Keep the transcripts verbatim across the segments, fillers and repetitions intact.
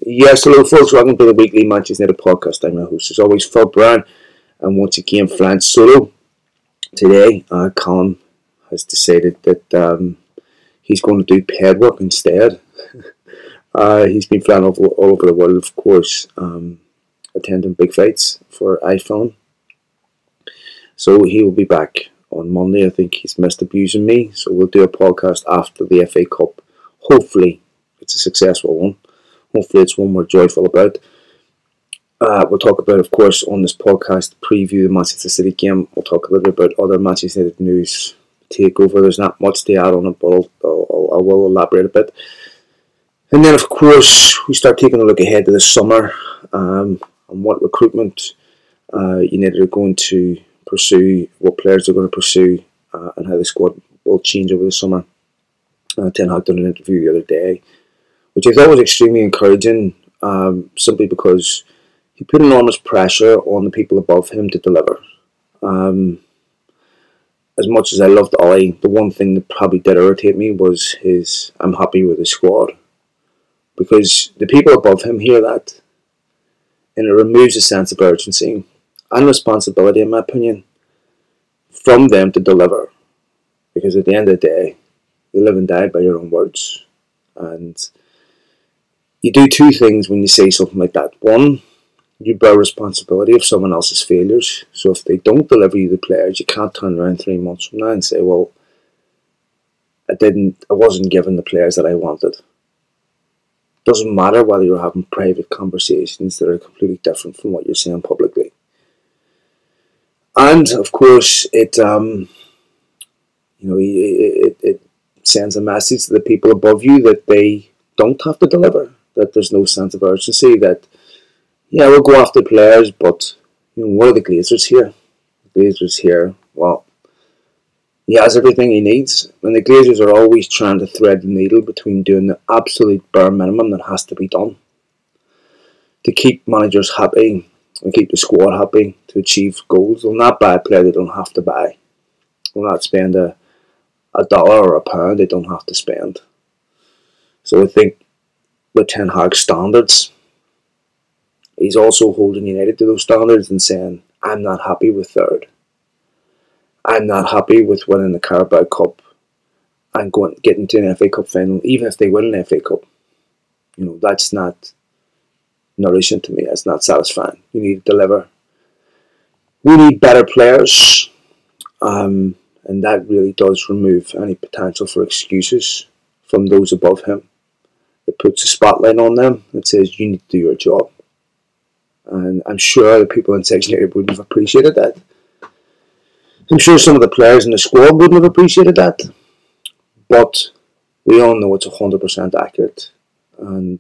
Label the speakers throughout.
Speaker 1: Yes, hello folks, welcome to the weekly Manchester United podcast. I'm your host as always, Phil Brown, and once again flying solo. Today, uh, Colin has decided that um, he's going to do paid work instead. uh, he's been flying all, all over the world, of course, um, attending big fights for iFilm. So he will be back on Monday. I think he's missed abusing me, so we'll do a podcast after the F A Cup. Hopefully, it's a successful one. Hopefully it's one we're joyful about. Uh, we'll talk about, of course, on this podcast, preview the Manchester City game. We'll talk a little bit about other Manchester United news, takeover. There's not much to add on it, but I'll, I'll, I will elaborate a bit. And then, of course, we start taking a look ahead to the summer um, and what recruitment uh, United are going to pursue, what players they're going to pursue, uh, and how the squad will change over the summer. Uh, Ten Hag done an interview the other day, which I thought was extremely encouraging, um, simply because he put enormous pressure on the people above him to deliver. Um, as much as I loved Ollie, the one thing that probably did irritate me was his "I'm happy with the squad," because the people above him hear that, and it removes a sense of urgency and responsibility, in my opinion, from them to deliver. Because at the end of the day, you live and die by your own words, and you do two things when you say something like that. One, you bear responsibility of someone else's failures. So if they don't deliver you the players, you can't turn around three months from now and say, well, I didn't, I wasn't given the players that I wanted. Doesn't matter whether you're having private conversations that are completely different from what you're saying publicly. And of course, it, um, you know, it, it, it sends a message to the people above you that they don't have to deliver. That there's no sense of urgency, that, yeah, we'll go after players, but, you know, what are the Glazers here? The Glazers here, well, he has everything he needs, and the Glazers are always trying to thread the needle between doing the absolute bare minimum that has to be done to keep managers happy and keep the squad happy to achieve goals. They'll not buy a player they don't have to buy. They'll not spend a, a dollar or a pound they don't have to spend. So I think with Ten Hag's standards, he's also holding United to those standards and saying, I'm not happy with third. I'm not happy with winning the Carabao Cup and going getting to an F A Cup final, even if they win an F A Cup. You know, that's not nourishing to me. That's not satisfying. You need to deliver. We need better players, um, and that really does remove any potential for excuses from those above him. It puts a spotlight on them that says you need to do your job. And I'm sure the people in Section eight wouldn't have appreciated that. I'm sure some of the players in the squad wouldn't have appreciated that. But we all know it's one hundred percent accurate. And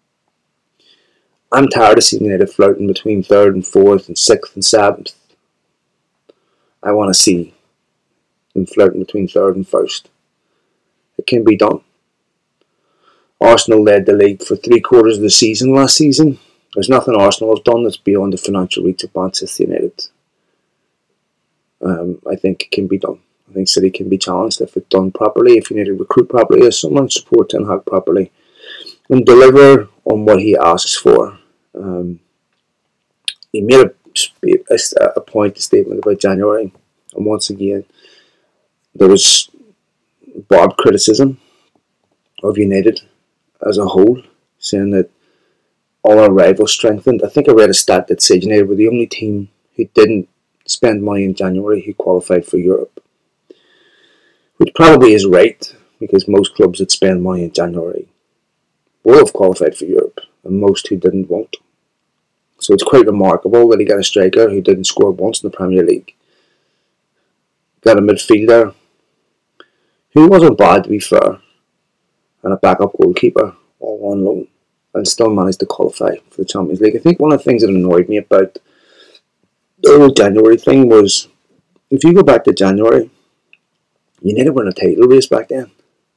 Speaker 1: I'm tired of seeing United flirting between third and fourth and sixth and seventh. I want to see them flirting between third and first. It can be done. Arsenal led the league for three quarters of the season last season. There's nothing Arsenal have done that's beyond the financial reach of Manchester United. Um, I think it can be done. I think City can be challenged if it's done properly, if United recruit properly, as someone support Ten Hag properly, and deliver on what he asks for. Um, he made a, a, a point, a statement about January, and once again, there was barbed criticism of United as a whole, saying that all our rivals strengthened. I think I read a stat that said United were the only team who didn't spend money in January who qualified for Europe. Which probably is right, because most clubs that spend money in January will have qualified for Europe, and most who didn't won't. So it's quite remarkable that he got a striker who didn't score once in the Premier League. Got a midfielder who wasn't bad, to be fair, and a backup goalkeeper, all on loan, and still managed to qualify for the Champions League. I think one of the things that annoyed me about the whole January thing was, if you go back to January, United were in a title race back then.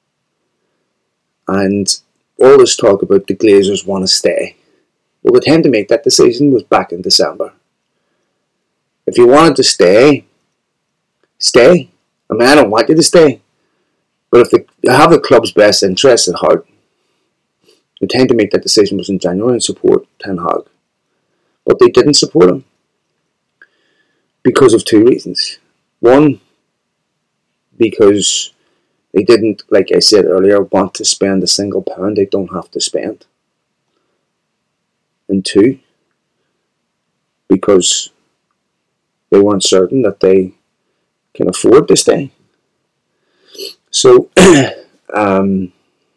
Speaker 1: And all this talk about the Glazers want to stay. Well, the time to make that decision was back in December. If you wanted to stay, stay. I mean, I don't want you to stay. But if the, you have the club's best interests at heart, The time to make that decision was in January and support Ten Hag. But they didn't support him because of two reasons. One, because they didn't, like I said earlier, want to spend a single pound they don't have to spend. And two, because they weren't certain that they can afford to stay. So, um,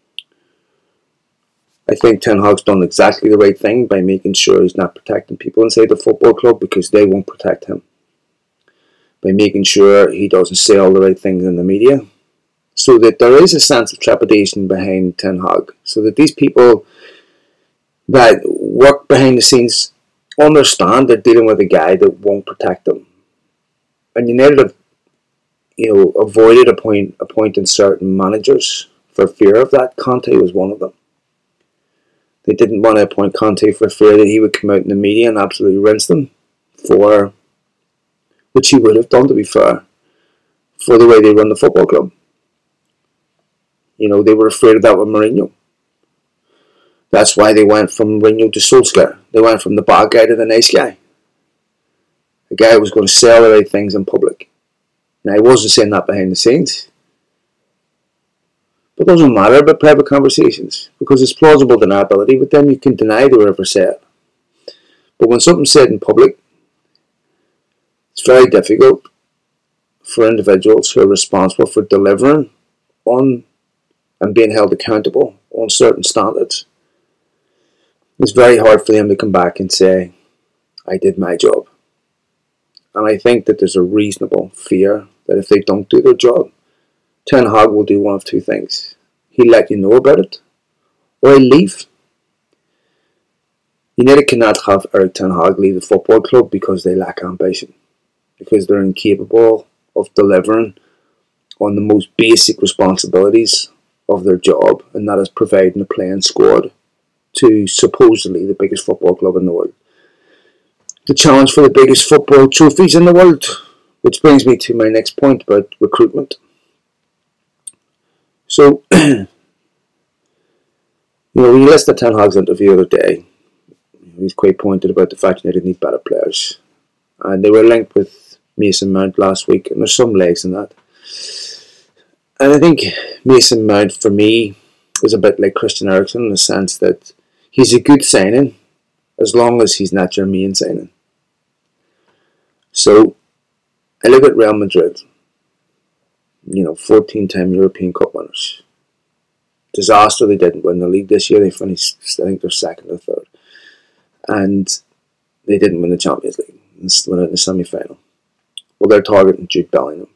Speaker 1: I think Ten Hag's done exactly the right thing by making sure he's not protecting people inside the football club because they won't protect him. By making sure he doesn't say all the right things in the media. So that there is a sense of trepidation behind Ten Hag. So that these people that work behind the scenes understand they're dealing with a guy that won't protect them. And United have, you know, avoided appoint, appointing certain managers for fear of that. Conte was one of them. They didn't want to appoint Conte for fear that he would come out in the media and absolutely rinse them for, which he would have done, to be fair, for the way they run the football club. You know, they were afraid of that with Mourinho. That's why they went from Mourinho to Solskjaer. They went from the bad guy to the nice guy. The guy who was going to say all the right things in public. Now, he wasn't saying that behind the scenes. But it doesn't matter about private conversations because it's plausible deniability. But then you can deny they were ever said. But when something's said in public, it's very difficult for individuals who are responsible for delivering on and being held accountable on certain standards. It's very hard for them to come back and say, I did my job. And I think that there's a reasonable fear that if they don't do their job, Ten Hag will do one of two things. He'll let you know about it, or he'll leave. United cannot have Erik Ten Hag leave the football club because they lack ambition. Because they're incapable of delivering on the most basic responsibilities of their job, and that is providing a playing squad to supposedly the biggest football club in the world. The challenge for the biggest football trophies in the world, which brings me to my next point about recruitment. So, you know, when you listen to Ten Hag's interview the other day, he's quite pointed about the fact that they need better players. And they were linked with Mason Mount last week, and there's some legs in that. And I think Mason Mount, for me, is a bit like Christian Eriksen in the sense that he's a good signing as long as he's not your main signing. So, I look at Real Madrid, you know, fourteen-time European Cup winners. Disaster, they didn't win the league this year. They finished, I think they're second or third. And they didn't win the Champions League. They went out in the semi-final. Well, they're targeting Jude Bellingham.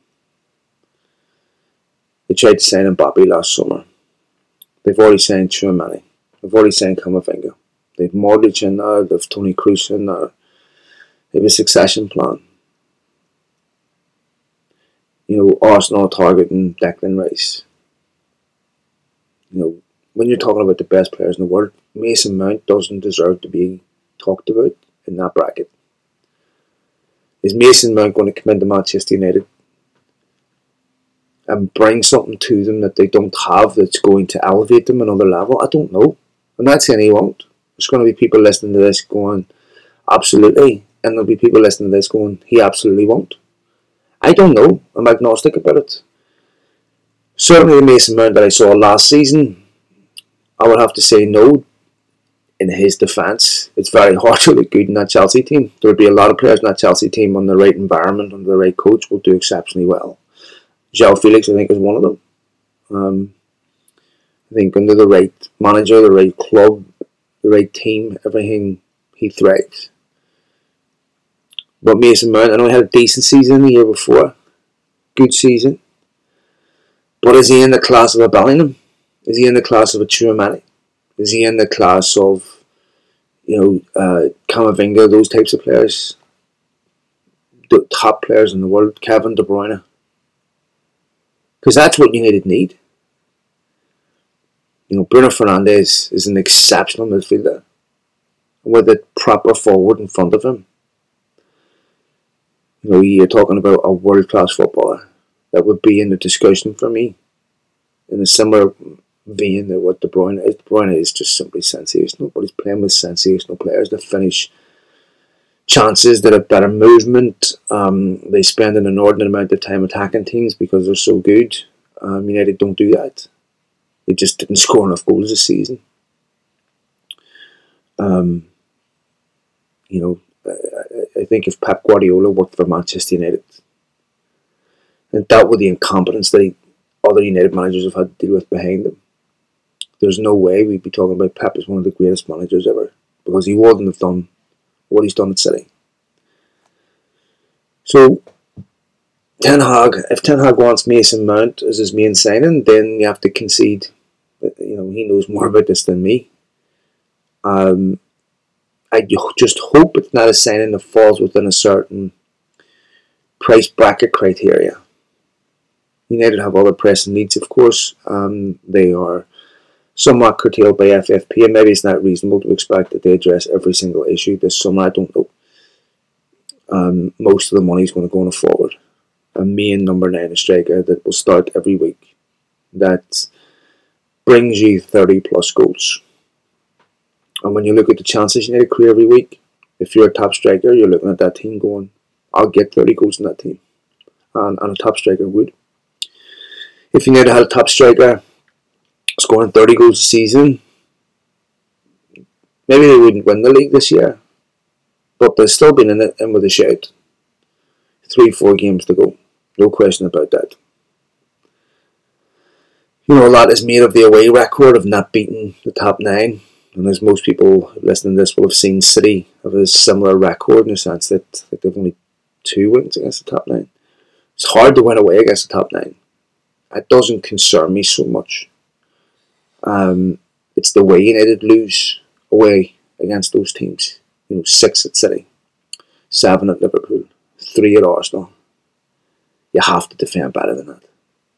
Speaker 1: They tried to sign Mbappe last summer. They've already signed Tchouaméni. They've already signed Camavinga. They've Modric in there. They've Toni Kroos in there. They have a succession plan. You know, Arsenal targeting Declan Rice. You know, when you're talking about the best players in the world, Mason Mount doesn't deserve to be talked about in that bracket. Is Mason Mount going to come into Manchester United and bring something to them that they don't have that's going to elevate them another level? I don't know. I'm not saying he won't. There's going to be people listening to this going, absolutely. And there'll be people listening to this going, he absolutely won't. I don't know. I'm agnostic about it. Certainly the Mason Mount that I saw last season, I would have to say no. In his defence, it's very hard to look good in that Chelsea team. There will be a lot of players in that Chelsea team on the right environment, under the right coach, will do exceptionally well. João Felix, I think, is one of them. Um, I think under the right manager, the right club, the right team, everything, he thrives. But Mason Mount, I know he had a decent season the year before. Good season. But is he in the class of a Bellingham? Is he in the class of a Tchouaméni? Is he in the class of, you know, uh, Camavinga, those types of players? The top players in the world, Kevin De Bruyne. Because that's what United need. You know, Bruno Fernandes is an exceptional midfielder with a proper forward in front of him. You know, you're talking about a world-class footballer that would be in the discussion for me in a similar vein of what De Bruyne is. De Bruyne is just simply sensational. Nobody's playing with sensational players that finish chances, that have better movement. Um, they spend an inordinate amount of time attacking teams because they're so good. Um, United don't do that. They just didn't score enough goals this season. Um, you know, I, I think if Pep Guardiola worked for Manchester United and dealt with the incompetence that he, other United managers have had to deal with behind them, there's no way we'd be talking about Pep as one of the greatest managers ever, because he wouldn't have done what he's done at City. So, Ten Hag, if Ten Hag wants Mason Mount as his main signing, then you have to concede that, you know, he knows more about this than me. Um, I just hope it's not a signing that falls within a certain price bracket criteria. United have other pressing needs, of course. Um, they are somewhat curtailed by F F P, and maybe it's not reasonable to expect that they address every single issue this summer. I don't know. Um, most of the money is going to go on a forward. A main number nine striker that will start every week. That brings you thirty plus goals. And when you look at the chances United create every week, if you're a top striker, you're looking at that team going, I'll get thirty goals in that team. And, and a top striker would. If United had a top striker scoring thirty goals a season, maybe they wouldn't win the league this year. But they've still been in it in with a shout. Three, four games to go. No question about that. You know, a lot is made of the away record of not beating the top nine. And as most people listening to this will have seen, City have a similar record in the sense that, that they've only two wins against the top nine. It's hard to win away against the top nine. That doesn't concern me so much. Um, it's the way United lose away against those teams. You know, six at City, seven at Liverpool, three at Arsenal. You have to defend better than that.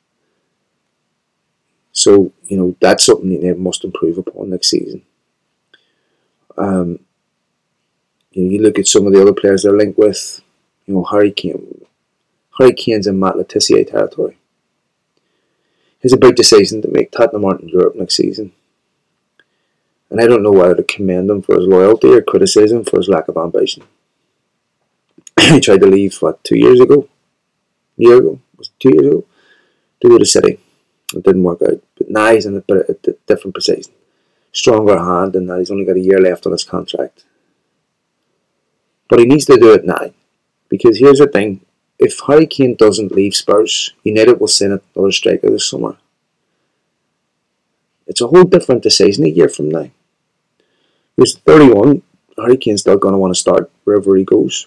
Speaker 1: So, you know, that's something United must improve upon next season. Um, you know, you look at some of the other players they're linked with. You know, Harry Kane. Harry Kane's in Matt Letizia territory. He's a big decision to make. Tottenham aren't in Europe next season. And I don't know whether to commend him for his loyalty or criticism for his lack of ambition. He tried to leave, what, two years ago? A year ago? Was it two years ago? To go to City. It didn't work out. But now he's in a, a, a different position. Stronger hand than that. He's only got a year left on his contract. But he needs to do it now. Because here's the thing. If Harry Kane doesn't leave Spurs, United will send another striker this summer. It's a whole different decision a year from now. He's thirty-one. Harry Kane's still going to want to start wherever he goes.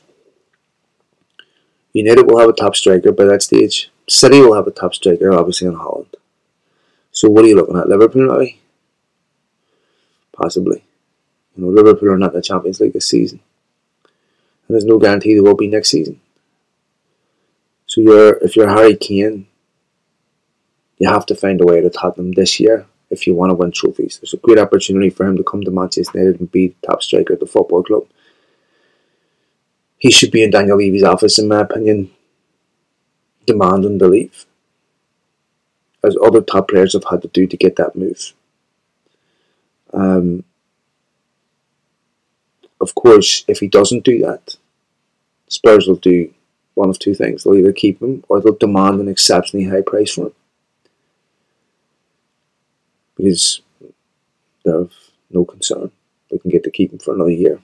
Speaker 1: United will have a top striker by that stage. City will have a top striker, obviously, in Holland. So what are you looking at? Liverpool, maybe? Possibly. You know, Liverpool are not in the Champions League this season. And there's no guarantee they will be next season. So you're, if you're Harry Kane, you have to find a way to Tottenham this year if you want to win trophies. There's a great opportunity for him to come to Manchester United and be the top striker at the football club. He should be in Daniel Levy's office, in my opinion, demanding to leave, as other top players have had to do to get that move. Um, of course, if he doesn't do that, Spurs will do one of two things. They'll either keep him or they'll demand an exceptionally high price for him. Because they have no concern. They can get to keep him for another year.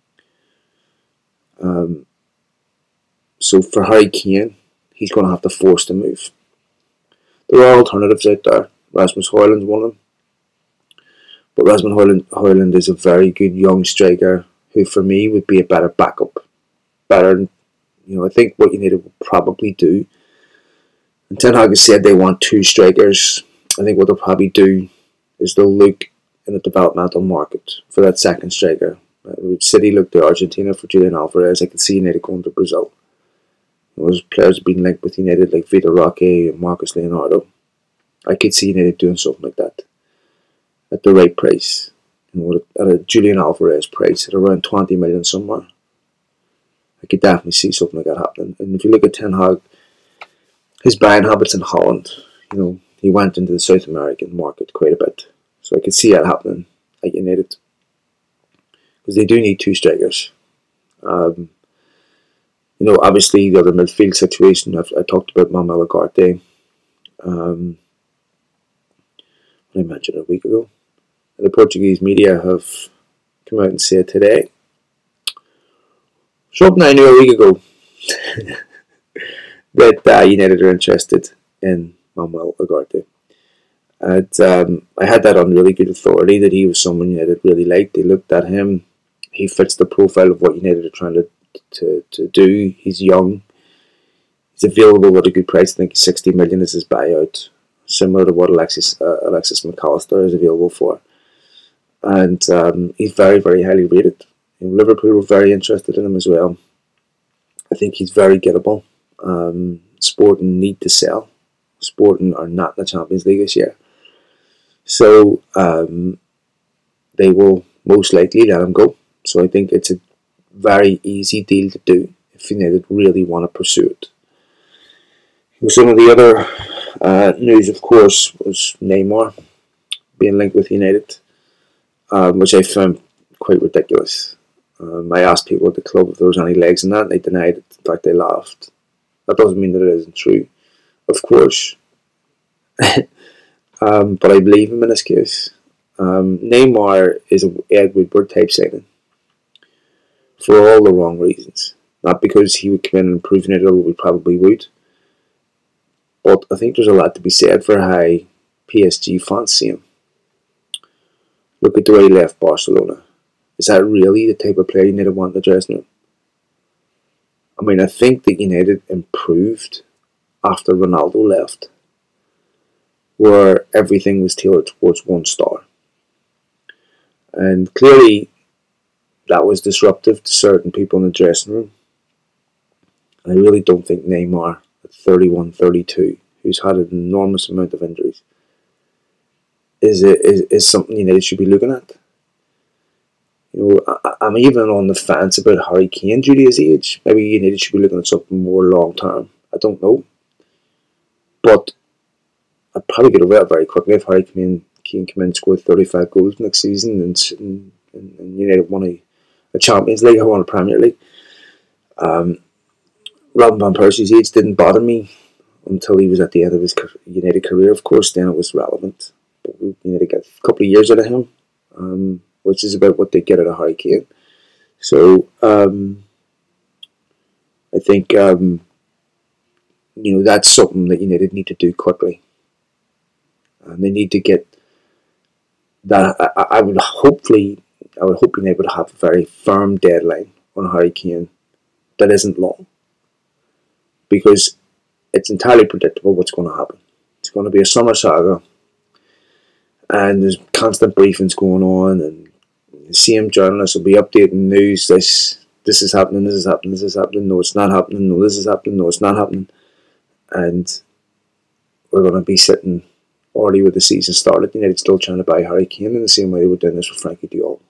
Speaker 1: Um, so for Harry Kane, he's going to have to force the move. There are alternatives out there. Rasmus Højlund's one of them. But Rasmus Højlund, Højlund is a very good young striker who, for me, would be a better backup. Better, you know, I think what United will probably do, and Ten Hag has said they want two strikers. I think what they'll probably do is they'll look in the developmental market for that second striker. Uh, City looked to Argentina for Julian Alvarez. I can see United going to Brazil. Those players have been linked with United like Vitor Roque and Marcus Leonardo. I could see United doing something like that at the right price. You know, at a Julian Alvarez price at around twenty million somewhere. I could definitely see something like that happening. And if you look at Ten Hag, his buying habits in Holland, you know, he went into the South American market quite a bit. So I could see that happening at United. Because they do need two strikers. Um, you know, obviously the other midfield situation, I've, I talked about Manuel Ugarte. Um, I mentioned a week ago. The Portuguese media have come out and said today, something I knew a week ago, that uh, United are interested in Manuel Ugarte. And um, I had that on really good authority that he was someone United really liked. They looked at him. He fits the profile of what United are trying to to, to do. He's young. He's available at a good price. I think sixty million is his buyout, similar to what Alexis uh, Alexis McAllister is available for. And um, he's very, very highly rated. And Liverpool were very interested in him as well. I think he's very gettable. Um, Sporting need to sell. Sporting are not in the Champions League this year. So um, they will most likely let him go. So I think it's a very easy deal to do if United really want to pursue it. Some of the other uh, news, of course, was Neymar being linked with United, um, which I found quite ridiculous. Um, I asked people at the club if there was any legs in that, and they denied it. In fact, they laughed. That doesn't mean that it isn't true, of course. um, but I believe him in this case. Um, Neymar is an Ed Woodward type signing for all the wrong reasons. Not because he would come in and improve United, although we probably would. But I think there's a lot to be said for how P S G fans see him. Look at the way he left Barcelona. Is that really the type of player United want in the dressing room? I mean, I think that United improved after Ronaldo left, where everything was tailored towards one star. And clearly, that was disruptive to certain people in the dressing room. I really don't think Neymar, at thirty-one, thirty-two, who's had an enormous amount of injuries, is is, is something United should be looking at. You know, I, I'm even on the fence about Harry Kane due to his age. Maybe United should be looking at something more long term. I don't know. But I'd probably get over that very quickly if Harry Kane, Kane came in and scored thirty-five goals next season and, and, and United won a, a Champions League or won a Premier League. Um, Robin Van Persie's age didn't bother me until he was at the end of his United career. Of course, then it was relevant. But we United got a couple of years out of him, um, which is about what they get out of Harry Kane. So, um, I think, um, you know, that's something that United need to do quickly. And they need to get that. I, I would hopefully, I would hope United would have a very firm deadline on Harry Kane that isn't long. Because it's entirely predictable what's going to happen. It's going to be a summer saga, and there's constant briefings going on, and the same journalists will be updating news. This, this is happening. This is happening. This is happening. No, it's not happening. No, this is happening. No, it's not happening. And we're going to be sitting already with the season started. United still trying to buy Harry Kane in the same way they were doing this with Frankie de Jong.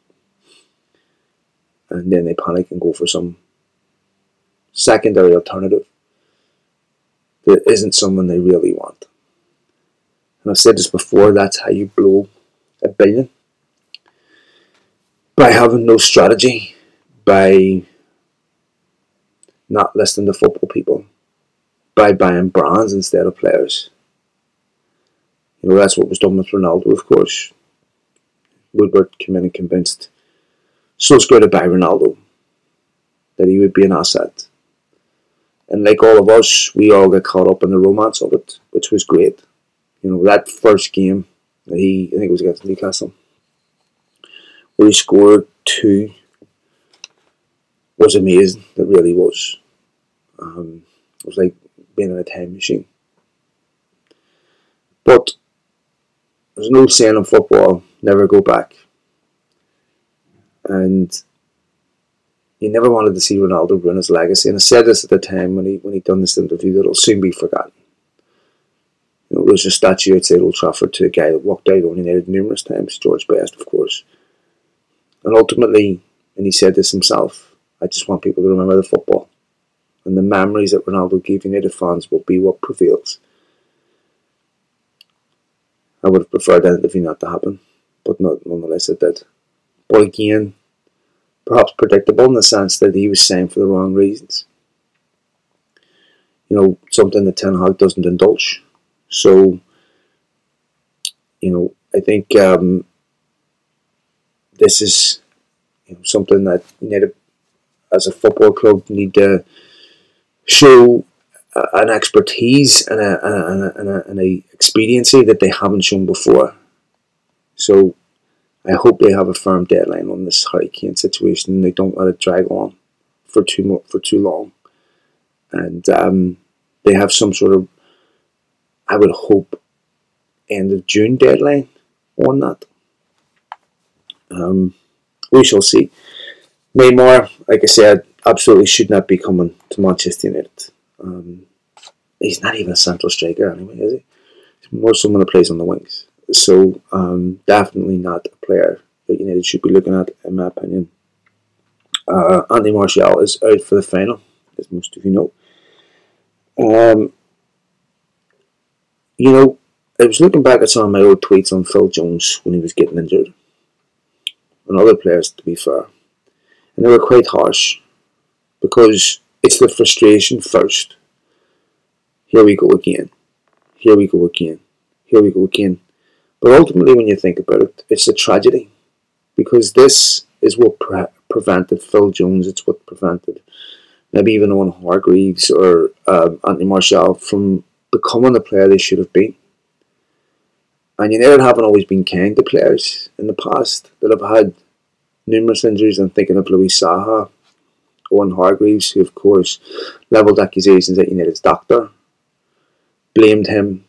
Speaker 1: And then they panic and go for some secondary alternative that isn't someone they really want. And I've said this before, that's how you blow a billion. By having no strategy, by not listening to football people, by buying brands instead of players. You know, that's what was done with Ronaldo, of course. Woodward came in and convinced Solskjaer to buy Ronaldo, that he would be an asset. And like all of us, we all got caught up in the romance of it, which was great. You know, that first game that he, I think it was against Newcastle, where he scored two, was amazing. It really was. Um, it was like being in a time machine. But there's no saying in football, never go back. And you never wanted to see Ronaldo ruin his legacy. And I said this at the time when he when he done this interview, that it'll soon be forgotten. You know, there's a statue outside Old Trafford to a guy that walked out on United numerous times, George Best, of course. And ultimately, and he said this himself, I just want people to remember the football. And the memories that Ronaldo gave United fans will be what prevails. I would have preferred that interview not to happen, but not, nonetheless it did. But again, perhaps predictable in the sense that he was saying for the wrong reasons. You know, something that Ten Hag doesn't indulge. So, you know, I think um, this is you know, something that United, as a football club, need to show uh, an expertise and a, and a, and a, and a expediency that they haven't shown before. So, I hope they have a firm deadline on this Harry Kane situation and they don't let it drag on for too mo- for too long. And um, they have some sort of, I would hope, end of June deadline on that. Um, we shall see. Neymar, like I said, absolutely should not be coming to Manchester United. Um, he's not even a central striker anyway, is he? He's more someone that plays on the wings. So um, definitely not a player that United should be looking at, in my opinion. Uh, Anthony Martial is out for the final, as most of you know. Um, you know, I was looking back at some of my old tweets on Phil Jones when he was getting injured, and other players, to be fair, and they were quite harsh because it's the frustration first. Here we go again. Here we go again. Here we go again. But ultimately, when you think about it, it's a tragedy because this is what pre- prevented Phil Jones. It's what prevented maybe even Owen Hargreaves or uh, Anthony Martial from becoming the player they should have been. And United haven't always been kind to players in the past that have had numerous injuries. I'm thinking of Louis Saha, Owen Hargreaves, who of course levelled accusations at United's doctor, blamed him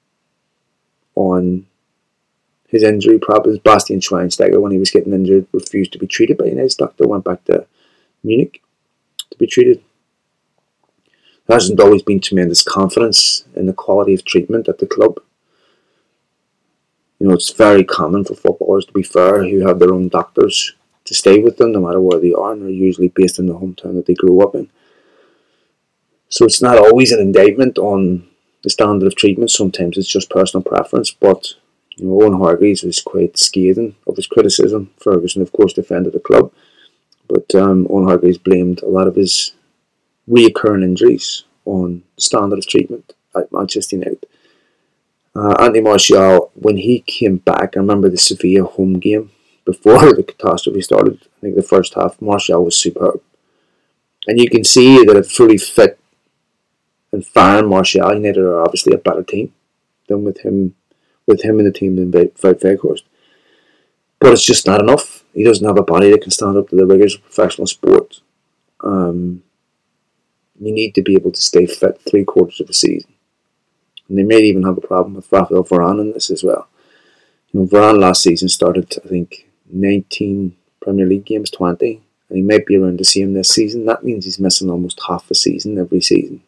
Speaker 1: on his injury problems. Bastian Schweinsteiger, when he was getting injured, refused to be treated by United's doctor, went back to Munich to be treated. There hasn't always been tremendous confidence in the quality of treatment at the club. You know, it's very common for footballers, to be fair, who have their own doctors to stay with them no matter where they are, and they're usually based in the hometown that they grew up in. So it's not always an indictment on the standard of treatment. Sometimes it's just personal preference. But you know, Owen Hargreaves was quite scathing of his criticism. Ferguson, of course, defended the club, but um, Owen Hargreaves blamed a lot of his reoccurring injuries on the standard of treatment at Manchester United. Uh, Anthony Martial, when he came back, I remember the Sevilla home game before the catastrophe started. I think the first half, Martial was superb. And you can see that a fully fit and firing Martial, United are obviously a better team than with him with him in the team than Wout Weghorst. But it's just not enough. He doesn't have a body that can stand up to the rigours of professional sport. Um, you need to be able to stay fit three quarters of a season. And they may even have a problem with Raphael Varane in this as well. You know, Varane last season started, I think, nineteen Premier League games, twenty. And he might be around the same this season. That means he's missing almost half a season every season.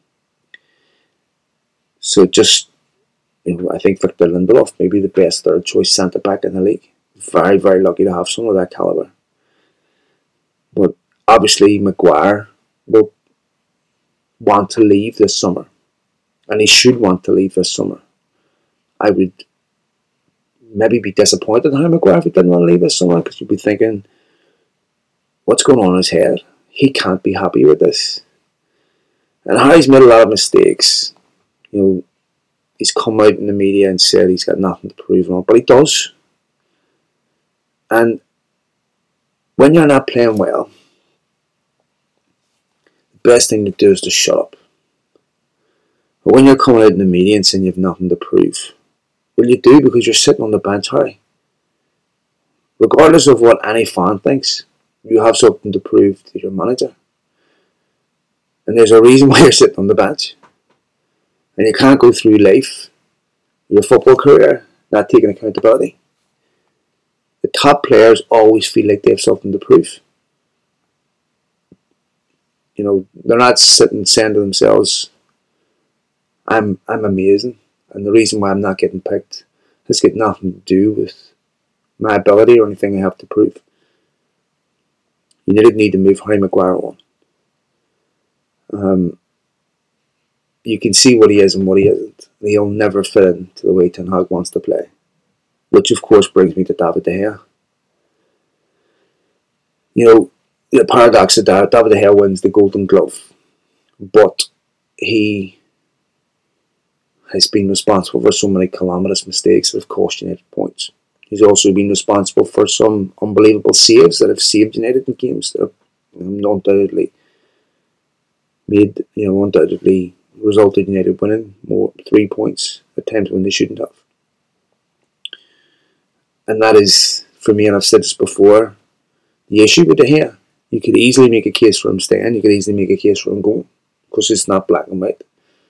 Speaker 1: So just, you know, I think Victor Lindelof may be the best third choice centre back in the league. Very, very lucky to have someone of that calibre. But obviously Maguire will want to leave this summer. And he should want to leave this summer. I would maybe be disappointed in Harry Maguire if he didn't want to leave this summer, because you'd be thinking, what's going on in his head? He can't be happy with this. And Harry's made a lot of mistakes. You know, he's come out in the media and said he's got nothing to prove on, but he does. And when you're not playing well, the best thing to do is to shut up. But when you're coming out in the media and saying you have nothing to prove, well, you do, because you're sitting on the bench, Harry. Regardless of what any fan thinks, you have something to prove to your manager. And there's a reason why you're sitting on the bench. And you can't go through life, your football career, not taking accountability. The top players always feel like they have something to prove. You know, they're not sitting saying to themselves, I'm I'm amazing, and the reason why I'm not getting picked has got nothing to do with my ability or anything I have to prove. You didn't need to move Harry Maguire on. Um, you can see what he is and what he isn't. He'll never fit into the way Ten Hag wants to play. which of course brings me to David De Gea. You know, the paradox of that, David De Gea wins the Golden Glove, but he has been responsible for so many calamitous mistakes that have cost United points. He's also been responsible for some unbelievable saves that have saved United in games that have undoubtedly made, you know, undoubtedly resulted in United winning more three points at times when they shouldn't have. And that is, for me, and I've said this before, the issue with De Gea. You could easily make a case for him staying, you could easily make a case for him going, because it's not black and white.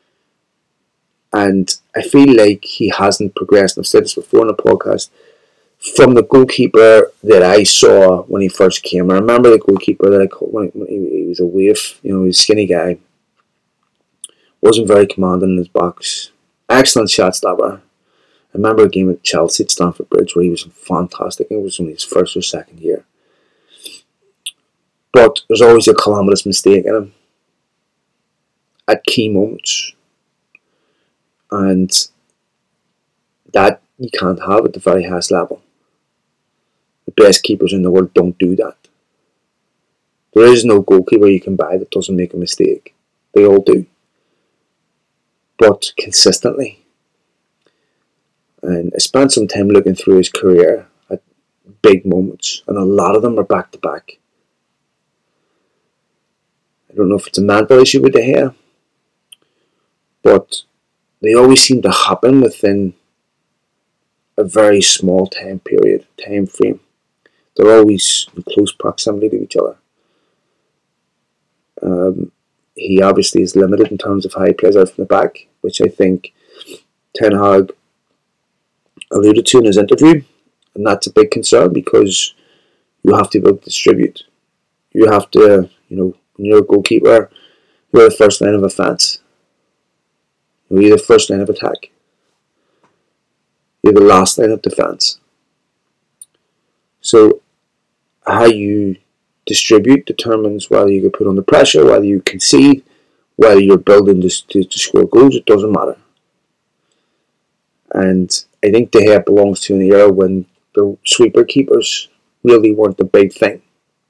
Speaker 1: And I feel like he hasn't progressed, and I've said this before on the podcast, from the goalkeeper that I saw when he first came. I remember the goalkeeper that I called when he, he was a waif, you know, he was a skinny guy, wasn't very commanding in his box, excellent shot stopper. I remember a game at Chelsea at Stamford Bridge where he was fantastic. It was only his first or second year. But there's always a calamitous mistake in him at key moments. And that you can't have at the very highest level. The best keepers in the world don't do that. There is no goalkeeper you can buy that doesn't make a mistake. They all do. But consistently. And I spent some time looking through his career at big moments, and a lot of them are back to back. I don't know if it's a mental issue with De Gea, but they always seem to happen within a very small time period, time frame. They're always in close proximity to each other. Um, he obviously is limited in terms of how he plays out from the back, which I think Ten Hag alluded to in his interview, and that's a big concern because you have to be able to distribute. You have to, you know, when you're a goalkeeper, you're the first line of offence. You're the first line of attack. You're the last line of defence. So how you distribute determines whether you get put under pressure, whether you concede, whether you're building to, to, to score goals. It doesn't matter. And I think De Gea belongs to an era when the sweeper keepers really weren't the big thing.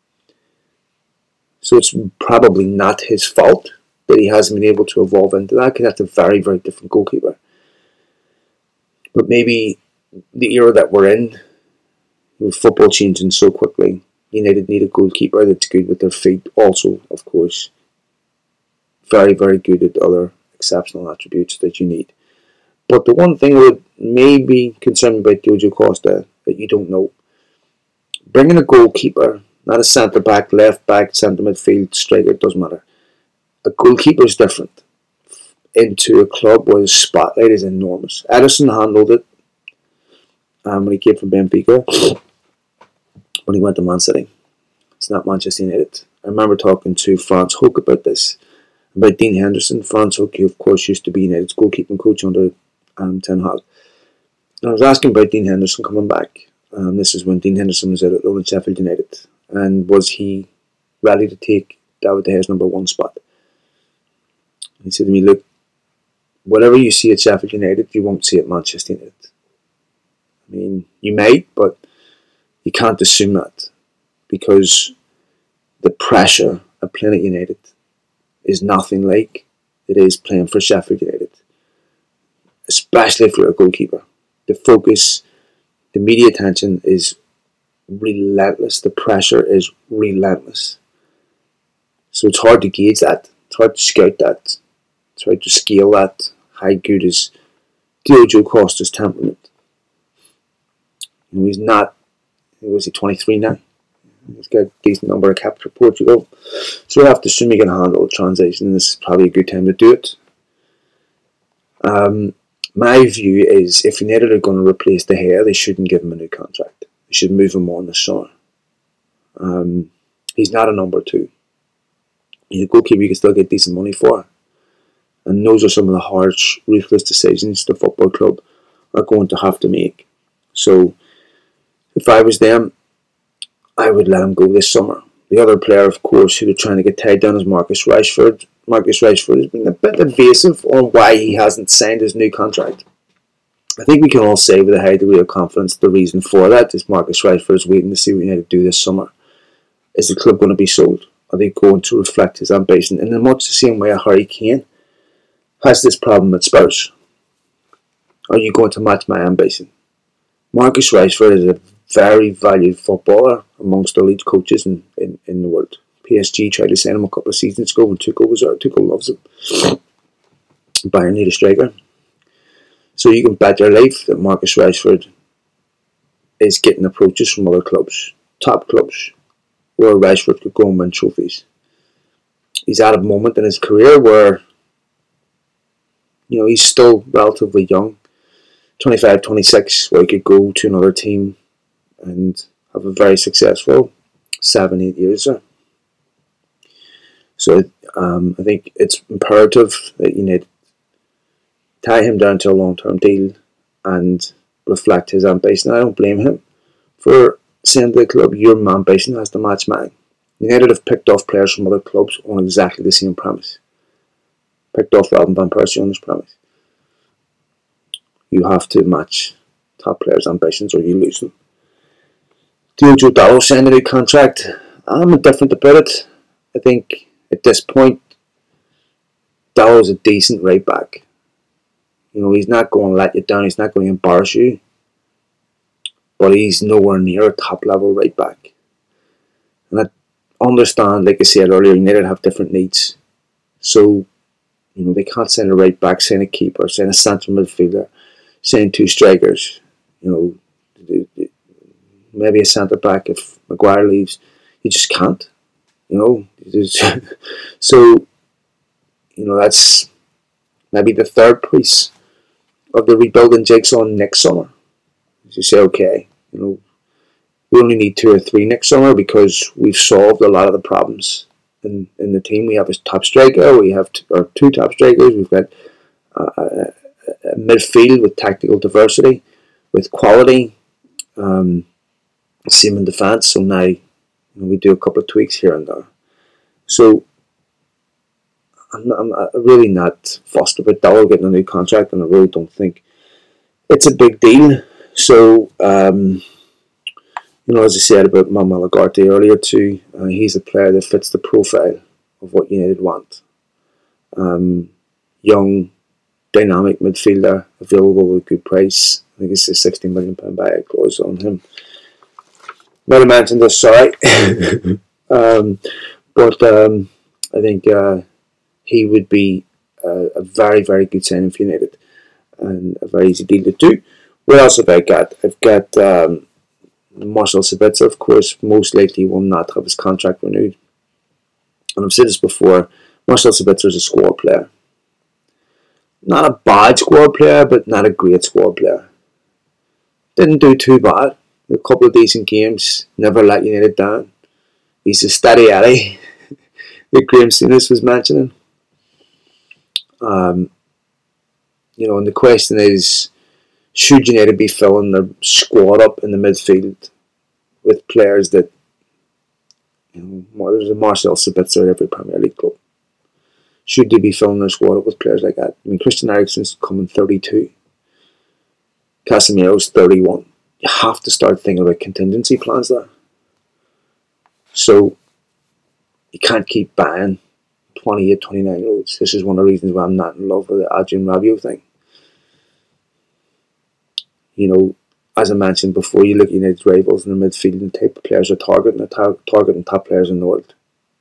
Speaker 1: So it's probably not his fault that he hasn't been able to evolve into that, because that's a very, very different goalkeeper. But maybe the era that we're in, with football changing so quickly, United need a goalkeeper that's good with their feet. Also, of course, very, very good at other exceptional attributes that you need. But the one thing I would maybe concern about Diogo Costa that you don't know, bringing a goalkeeper, not a centre back, left back, centre midfield, striker, doesn't matter. A goalkeeper is different. Into a club where the spotlight is enormous. Ederson handled it um, when he came from Benfica, when he went to Man City. It's not Manchester United. I remember talking to Frans Hoek about this, about Dean Henderson. Frans Hoek, of course, used to be United's goalkeeping coach under um, Ten Hag. And I was asking about Dean Henderson coming back. Um, this is when Dean Henderson was out at loan at Sheffield United. And was he ready to take David De Gea's number one spot? And he said to me, look, whatever you see at Sheffield United, you won't see at Manchester United. I mean, you might, but you can't assume that, because the pressure of playing at United is nothing like it is playing for Sheffield United, especially if you're a goalkeeper. The focus, the media attention is relentless. The pressure is relentless. So it's hard to gauge that. It's hard to scout that. It's hard to scale that. How good is Diogo Costa's temperament? You know, he's not, was he twenty-three now? He's got a decent number of caps for Portugal. So we have to assume he can handle the transition, and this is probably a good time to do it. Um, my view is if United are going to replace De Gea, they shouldn't give him a new contract. They should move him on this summer. Um, he's not a number two. He's a goalkeeper you can still get decent money for. And those are some of the harsh, ruthless decisions the football club are going to have to make. So, if I was them, I would let him go this summer. The other player, of course, who they're trying to get tied down is Marcus Rashford. Marcus Rashford has been a bit evasive on why he hasn't signed his new contract. I think we can all say with a high degree of confidence the reason for that is Marcus Rashford is waiting to see what United do this summer. Is the club going to be sold? Are they going to reflect his ambition? And in much the same way Harry Kane has this problem at Spurs. Are you going to match my ambition? Marcus Rashford is a very valued footballer amongst elite coaches in, in, in the world. P S G tried to sign him a couple of seasons ago when Tuchel was there. Tuchel loves him. Bayern need a striker. So you can bet your life that Marcus Rashford is getting approaches from other clubs, top clubs, where Rashford could go and win trophies. He's at a moment in his career where, you know, he's still relatively young, twenty-five, twenty-six, where he could go to another team and have a very successful seven, eight years there. So um, I think it's imperative that you need to tie him down to a long-term deal and reflect his ambition. I don't blame him for saying to the club, your ambition has to match mine. United have picked off players from other clubs on exactly the same premise. Picked off Robin Van Persie on this premise. You have to match top players' ambitions or you lose them. Diogo Dalot signed a new contract. I'm indifferent about it. I think at this point, Dalot is a decent right back. You know, he's not going to let you down. He's not going to embarrass you. But he's nowhere near a top level right back. And I understand, like I said earlier, United have different needs. So, you know, they can't send a right back, send a keeper, send a central midfielder, send two strikers. You know, maybe a centre back if Maguire leaves. You just can't. You know, so, you know, that's maybe the third piece of the rebuilding jigsaw next summer. You say, okay, you know, we only need two or three next summer because we've solved a lot of the problems in, in the team. We have a top striker, we have t- or two top strikers, we've got uh, a, a midfield with tactical diversity, with quality, um, same in defence. So now, you know, we do a couple of tweaks here and there. So I'm, not, I'm really not fussed about Dalot getting a new contract, and I really don't think it's a big deal. So, um, you know, as I said about Manuel Ugarte earlier too, uh, he's a player that fits the profile of what United want. Um, young, dynamic midfielder, available at a good price. I think it's a sixty million pounds buyout clause on him. Might have mentioned this, sorry. um, but um, I think uh, he would be a, a very, very good signing for United and a very easy deal to do. What else have I got? I've got um, Marcel Sabitzer, of course, most likely will not have his contract renewed. And I've said this before, Marcel Sabitzer is a squad player. Not a bad squad player, but not a great squad player. Didn't do too bad. A couple of decent games, never let United down. He's a steady Eddie that Graham Souness was mentioning. Um, you know, and the question is, should United be filling their squad up in the midfield with players that, you know, there's a Marcel Sabitzer at every Premier League club. Should they be filling their squad up with players like that? I mean, Christian Eriksen's coming thirty-two. Casemiro's thirty-one. You have to start thinking about contingency plans there. So, you can't keep buying twenty-eight, twenty-nine year olds. This is one of the reasons why I'm not in love with the Adrien Rabiot thing. You know, as I mentioned before, you look at United's rivals in the midfield and the type of players are targeting, they're tar- targeting top players in the world.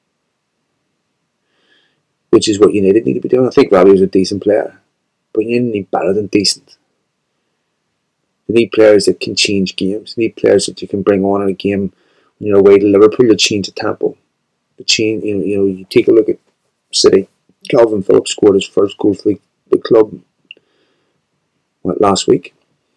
Speaker 1: Which is what United need to be doing. I think Rabiot's a decent player, but you need better than decent. You need players that can change games. You need players that you can bring on in a game when you're away to Liverpool to change the tempo. The change, you know, you know, you take a look at City. Calvin Phillips scored his first goal for the, the club what, last week.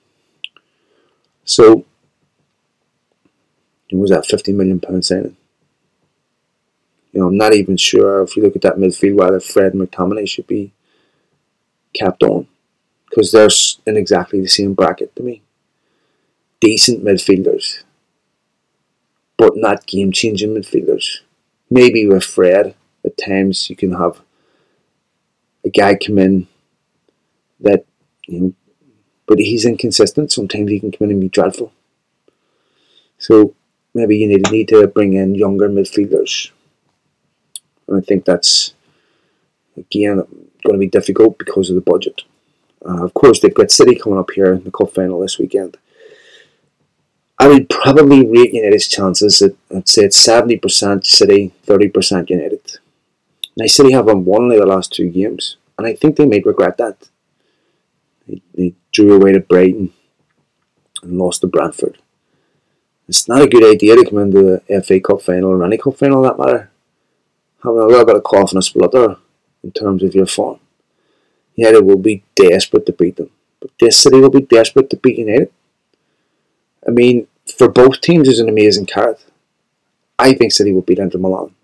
Speaker 1: So, it was that fifty million pounds signing. You know, I'm not even sure if you look at that midfield whether Fred and McTominay should be kept on, because they're in exactly the same bracket to me. Decent midfielders, but not game-changing midfielders. Maybe with Fred, at times you can have a guy come in that, you know, but he's inconsistent. Sometimes he can come in and be dreadful. So maybe you need, need to bring in younger midfielders. And I think that's, again, going to be difficult because of the budget. Uh, of course, they've got City coming up here in the cup final this weekend. I would probably rate United's chances at, I'd say it's seventy percent City, thirty percent United. Now, City haven't won in the last two games, and I think they might regret that. They, they drew away to Brighton and lost to Brentford. It's not a good idea to come into the F A Cup final or any cup final, that matter, having a little bit of cough and a splutter in terms of your form. United will be desperate to beat them, but this City will be desperate to beat United. I mean, for both teams, it's an amazing carrot. I think City will beat Inter Milan.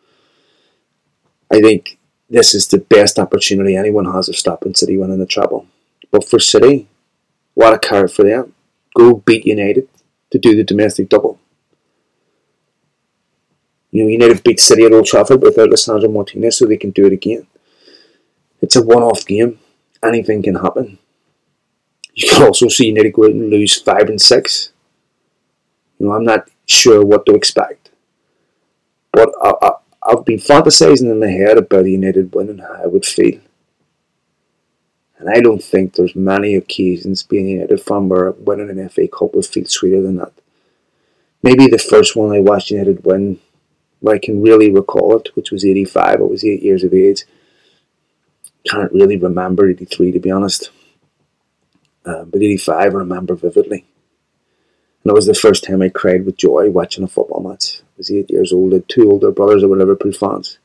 Speaker 1: I think this is the best opportunity anyone has of stopping City winning the treble. But for City, what a carrot for them. Go beat United to do the domestic double. You know, United beat City at Old Trafford without Lisandro Martinez, so they can do it again. It's a one-off game. Anything can happen. You can also see United go out and lose five and six. You know, I'm not sure what to expect, but I, I, I've been fantasizing in my head about United winning, how I would feel, and I don't think there's many occasions being a United fan where winning an F A Cup would feel sweeter than that. Maybe the first one I watched United win, where I can really recall it, which was eighty-five. I was eight years of age. Can't really remember eighty-three, to be honest. Uh, but eighty-five I remember vividly. And it was the first time I cried with joy watching a football match. I was eight years old. I had two older brothers that were Liverpool fans.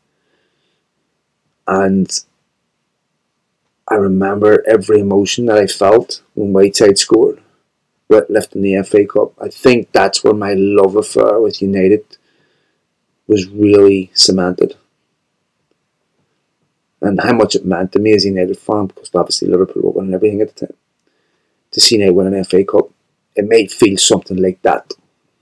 Speaker 1: And I remember every emotion that I felt when Whiteside scored, with lifting the F A Cup. I think that's where my love affair with United was really cemented. And how much it meant to me as a United fan, because obviously Liverpool were winning everything at the time. To see United win an F A Cup, it may feel something like that.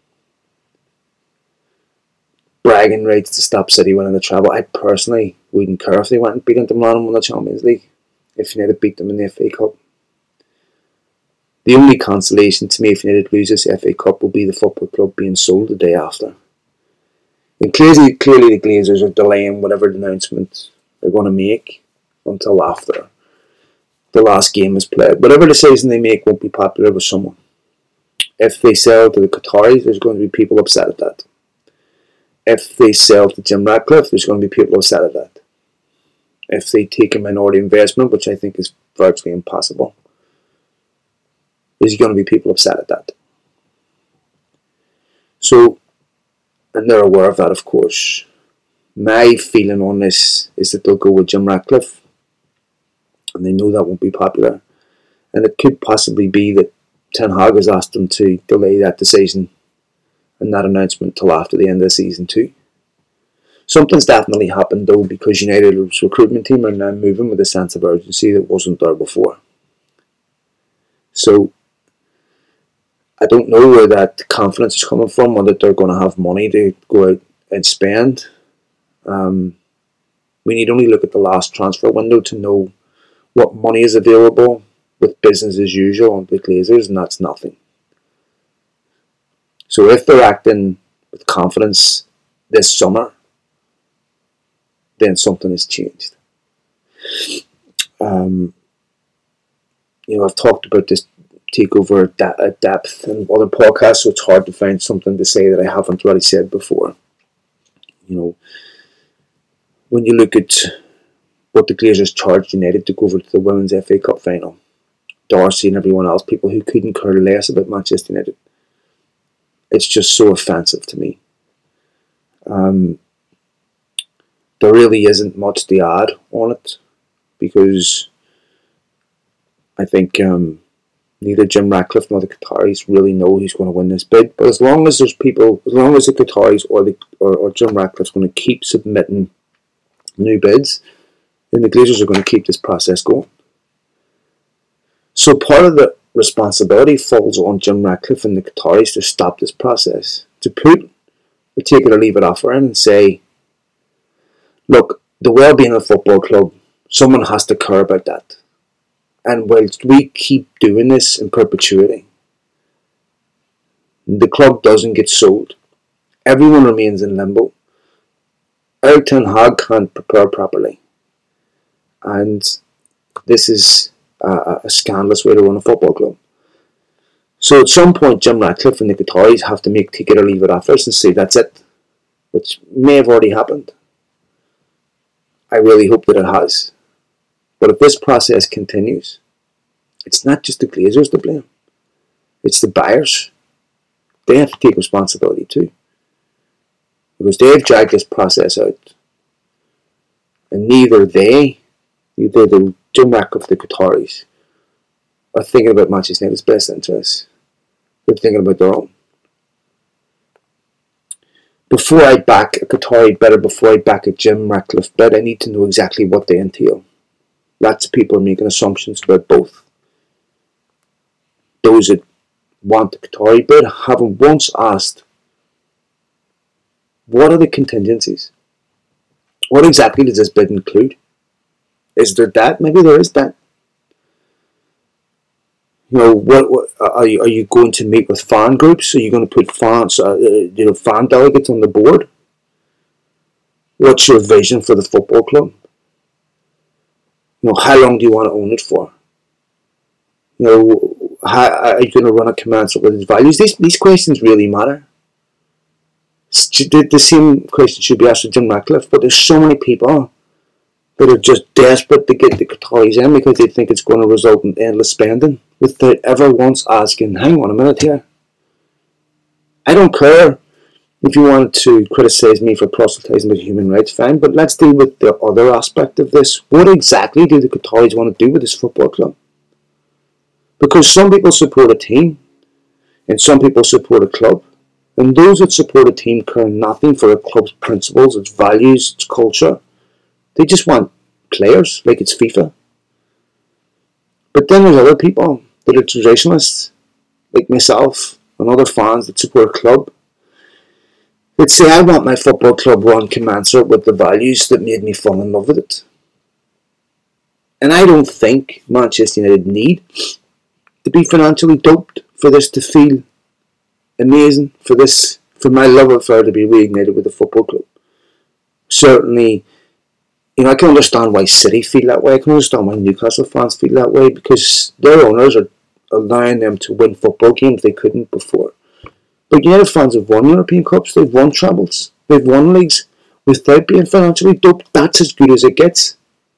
Speaker 1: Bragging rights to stop City winning the treble. I personally wouldn't care if they went and beat Inter Milan and won the Champions League, if United beat them in the F A Cup. The only consolation to me if United loses the F A Cup will be the football club being sold the day after. And clearly, clearly the Glazers are delaying whatever announcement they're going to make until after the last game is played. Whatever decision they make won't be popular with someone. If they sell to the Qataris, there's going to be people upset at that. If they sell to Jim Ratcliffe, there's going to be people upset at that. If they take a minority investment, which I think is virtually impossible, there's going to be people upset at that. So, and they're aware of that, of course. My feeling on this is that they'll go with Jim Ratcliffe, and they know that won't be popular. And it could possibly be that Ten Hag has asked them to delay that decision and that announcement till after the end of season two. Something's definitely happened though, because United's recruitment team are now moving with a sense of urgency that wasn't there before. So I don't know where that confidence is coming from, or that they're going to have money to go out and spend. Um, we need only look at the last transfer window to know what money is available with business as usual on the Glazers, and that's nothing. So if they're acting with confidence this summer, then something has changed. Um, you know, I've talked about this takeover at depth in other podcasts, so it's hard to find something to say that I haven't already said before. You know, when you look at what the Glazers charged United to go over to the Women's F A Cup final, Darcy and everyone else, people who couldn't care less about Manchester United, it's just so offensive to me. Um, there really isn't much to add on it, because I think um, neither Jim Ratcliffe nor the Qataris really know who's going to win this bid. But as long as there's people, as long as the Qataris or the or, or Jim Ratcliffe's going to keep submitting new bids, then the Glazers are going to keep this process going. So part of the responsibility falls on Jim Ratcliffe and the Qataris to stop this process, to put a take it or leave it offer in and say, look, the well-being of the football club, someone has to care about that. And whilst we keep doing this in perpetuity, the club doesn't get sold. Everyone remains in limbo. Erik ten Hag can't prepare properly. And this is a, a scandalous way to run a football club. So at some point, Jim Ratcliffe and the Qataris have to make take it or leave it offers and say that's it, which may have already happened. I really hope that it has. But if this process continues, it's not just the Glazers to blame. It's the buyers. They have to take responsibility too. Because they've dragged this process out. And neither they, neither the Jim Ratcliffe, the Qataris, are thinking about Manchester United's best interests. They're thinking about their own. Before I back a Qatari bid or before I back a Jim Ratcliffe bid, I need to know exactly what they entail. Lots of people are making assumptions about both. Those that want the Qatari bid haven't once asked, what are the contingencies? What exactly does this bid include? Is there that? Maybe there is that. You know, what, what are you? Are you going to meet with fan groups? Are you going to put fans, uh, you know, fan delegates on the board? What's your vision for the football club? You know, how long do you want to own it for? You know, how are you going to run a commensurate with its values? These these questions really matter. The, the same question should be asked of Jim Ratcliffe, but there's so many people that are just desperate to get the Qataris in because they think it's going to result in endless spending without ever once asking, hang on a minute here. I don't care if you wanted to criticise me for proselytising about human rights, fine, but let's deal with the other aspect of this. What exactly do the Qataris want to do with this football club? Because some people support a team and some people support a club. And those that support a team care nothing for a club's principles, its values, its culture. They just want players, like it's FIFA. But then there's other people that are traditionalists, like myself and other fans that support a club, that say, I want my football club run commensurate with the values that made me fall in love with it. And I don't think Manchester United need to be financially doped for this to feel amazing, for this, for my love affair to be reignited with the football club. Certainly, you know, I can understand why City feel that way. I can understand why Newcastle fans feel that way because their owners are allowing them to win football games they couldn't before. But United fans have won European Cups, they've won trebles, they've won leagues without being financially doped. That's as good as it gets.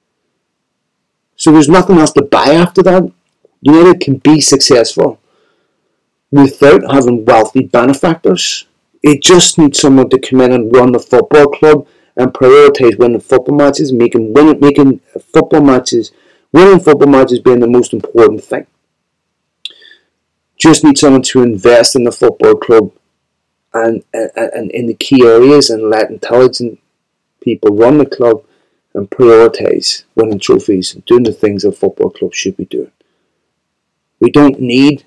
Speaker 1: So there's nothing else to buy after that. United can be successful without having wealthy benefactors. It just needs someone to come in and run the football club and prioritise winning football matches, making winning, making football matches, winning football matches being the most important thing. Just need someone to invest in the football club and, and, and in the key areas and let intelligent people run the club and prioritise winning trophies and doing the things a football club should be doing. We don't need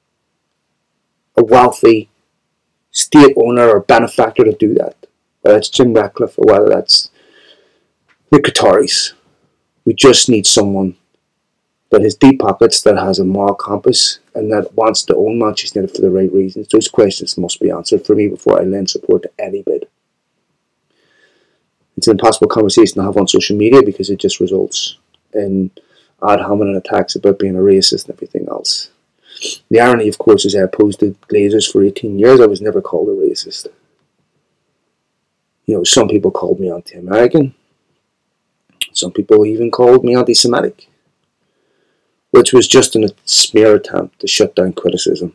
Speaker 1: a wealthy state owner or benefactor to do that. Whether it's Jim Ratcliffe or whether that's the Qataris. We just need someone that has deep pockets, that has a moral compass, and that wants to own Manchester United for the right reasons. Those questions must be answered for me before I lend support to any bid. It's an impossible conversation to have on social media because it just results in ad hominem attacks about being a racist and everything else. The irony, of course, is I opposed the Glazers for eighteen years. I was never called a racist. You know, some people called me anti-American. Some people even called me anti-Semitic, which was just a smear attempt to shut down criticism.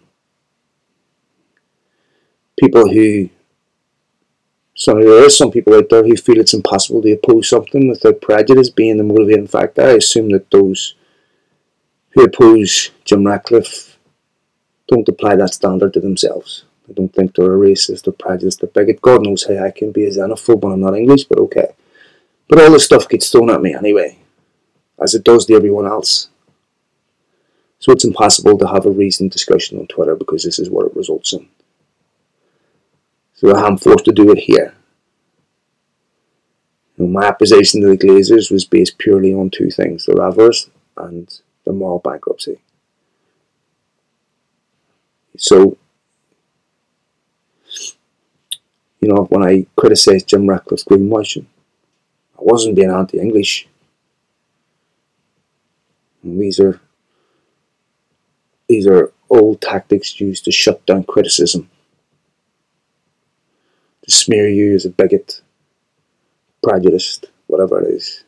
Speaker 1: People who, so there are some people out there who feel it's impossible to oppose something without prejudice being the motivating factor. I assume that those who oppose Jim Ratcliffe don't apply that standard to themselves. I don't think they're a racist or prejudiced or bigot. God knows how I can be a xenophobe when I'm not English, but okay. But all this stuff gets thrown at me anyway, as it does to everyone else. So it's impossible to have a reasoned discussion on Twitter because this is what it results in. So I'm forced to do it here. You know, my opposition to the Glazers was based purely on two things, their avarice and the moral bankruptcy. So, you know, when I criticised Jim Ratcliffe's greenwashing, I wasn't being anti-English. And these are these are old tactics used to shut down criticism, to smear you as a bigot, prejudiced, whatever it is.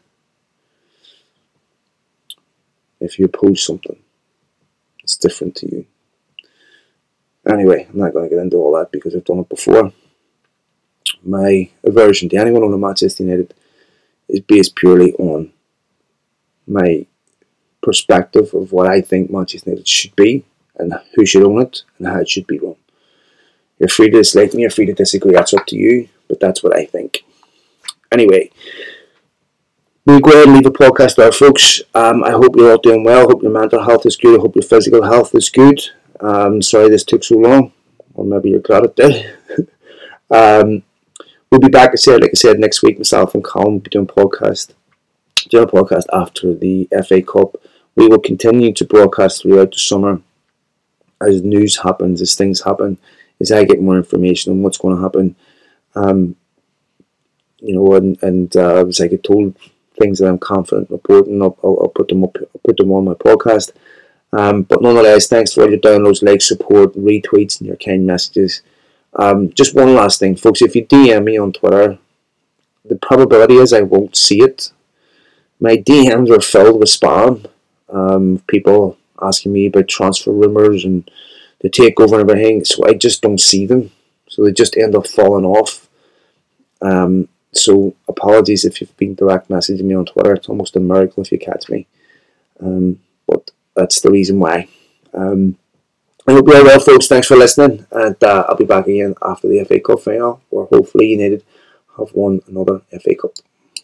Speaker 1: If you oppose something, it's different to you. Anyway, I'm not going to get into all that because I've done it before. My aversion to anyone on Manchester United is based purely on my perspective of what I think Manchester United should be and who should own it and how it should be run. You're free to dislike me, you're free to disagree, that's up to you, but that's what I think. Anyway, we'll go ahead and leave the podcast there, folks. Um, I hope you're all doing well. I hope your mental health is good. I hope your physical health is good. Um, sorry this took so long, or maybe you're glad it did. um, we'll be back, I said, like I said, next week. Myself and Colin will be doing podcast, doing a podcast after the F A Cup. We will continue to broadcast throughout the summer as news happens, as things happen, as I get more information on what's going to happen. Um, you know, and, and uh, as I get told things that I'm confident reporting, I'll, I'll, I'll put them up, I'll put them on my podcast. Um, but nonetheless, thanks for all your downloads, likes, support, retweets, and your kind messages. Um, just one last thing, folks. If you D M me on Twitter, the probability is I won't see it. My D Ms are filled with spam. Um, people asking me about transfer rumours and the takeover and everything, so I just don't see them. So they just end up falling off. Um, so apologies if you've been direct messaging me on Twitter. It's almost a miracle if you catch me. Um, but that's the reason why. Um, I hope you're well, folks. Thanks for listening. And uh, I'll be back again after the F A Cup final, where hopefully United have won another F A Cup.